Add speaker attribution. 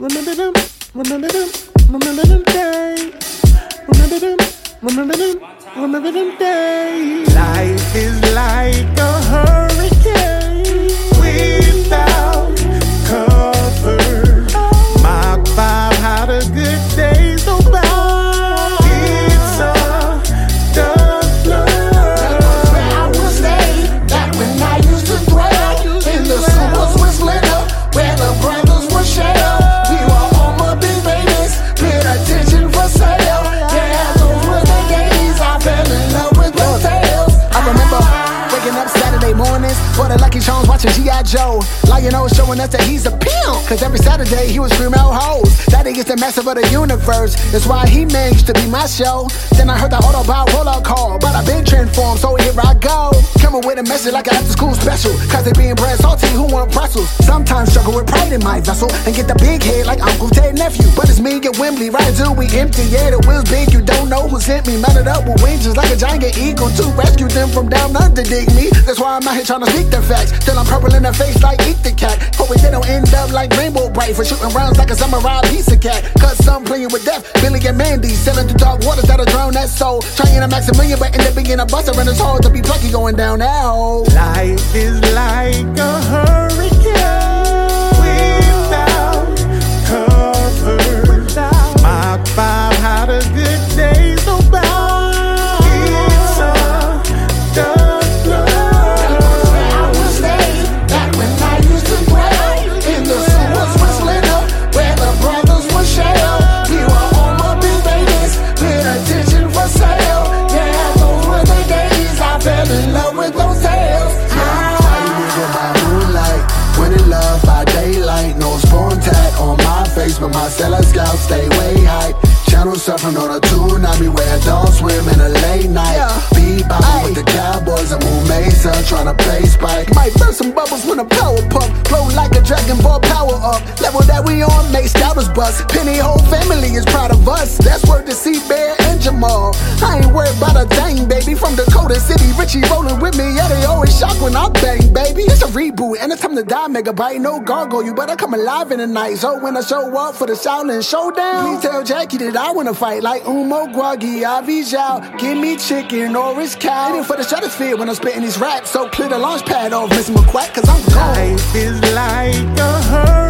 Speaker 1: Remember them, remember them, remember them days. Remember them, remember them, remember them days. Life is like a hurricane without cover. My five had a good day so bad. It's a tough love.
Speaker 2: Where I would stay back when I used to dwell in the sewers with Slither, where the brothers were shell. We were all my big babies, paid attention for sale. Yeah, those were the days I fell in love with those tales. I remember waking up Saturday mornings for the Lucky Charms watching G.I. Joe. Lion-O showing us that he's a pimp, cause every Saturday he was screaming out hoes. That he gets the master of the universe. That's why He-Man used to be my show. Then I heard the Autobot roll-out call, but I've been transformed, so here I go. Coming with a message like an after-school special, cause they being bread salty, who want pretzels? Sometimes struggle with pride in my vessel and get the big head like Uncle Ted nephew. But it's me at Wembley, right until we empty. Yeah, the wheels big, you don't know who sent me. Mounted up with wings just like a giant eagle to rescue them from down under, dig me. That's why I'm out here trying to speak the facts. Till I'm purple in the face like Eat the Cat. Hoping they don't end up like Rainbow Bright for shooting rounds like a samurai piece of cat. Cause some playing with death, Billy and Mandy selling through dark waters that'll drown that soul. Trying to max a million, but end up being a buster, and it's hard to be plucky going down now.
Speaker 1: Life is like a hurricane without cover. My five had a good day so bad. It's a tough love.
Speaker 2: Where I would stay back when I used to dwell in the sewers with Slither, where the brothers were shell. We were all my big babies, paid attention for sale. Yeah, those were the days I fell in love with those tales. By moonlight, winning love by daylight. No spawn tag on my face, but my cellar scout stay way high. Channel surfing on a tsunami where adults swim in a late night. Be bopping with the Cowboys and Moon Mesa trying to play Spike. Might burst some bubbles when a power pump, flow like a Dragon Ball power up. Level that we on, make scouters bust. Penny whole family is proud of us. That's word to C-Bear and Jamal. I ain't worried about a thing, baby. From Dakota City, Richie rolling with me. Yeah, they always shock when I bang, baby. It's a reboot and it's time to die, Megabyte. No gargle, you better come alive in the night. So when I show up for the Shaolin Showdown, please tell Jackie that I wanna fight like Umo Gwagi, Avi Zhao. Give me chicken or it's cow. Hitting for the stratosphere when I'm spitting these raps. So clear the launch pad off, Miss McQuack, cause I'm gone.
Speaker 1: Life is like a hurricane